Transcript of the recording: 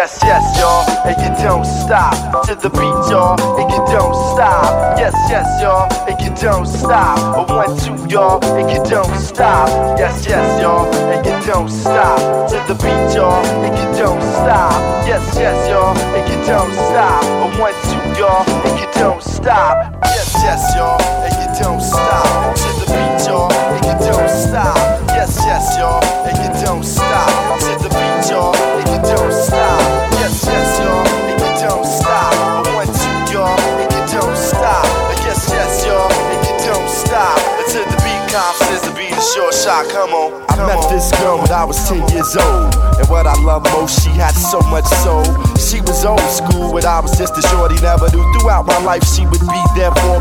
Yes, yes, y'all, and you don't stop. To the beat, y'all, and you don't stop. Yes, yes, y'all, and you don't stop. A 1, 2, y'all, and you don't stop. Yes, yes, y'all, and you don't stop. To the beat, y'all, and you don't stop. Yes, yes, y'all, and you don't stop. A 1, 2, y'all, and you don't stop. Yes, yes, y'all, and you don't stop. To the beat, y'all, and you don't stop. Yes, yes, y'all, and you don't stop. To the beat, y'all, and you don't stop. Yes, yes, y'all, and you don't stop. A 1, 2, y'all, and you don't stop. Yes, yes, y'all, and you don't stop. Until the beat comes, says the beat is short shot. Come on. I met this girl when I was 10 years old, and what I love most, she had so much soul. She was old school, but I was just a shorty, never knew. Throughout my life, she would be there for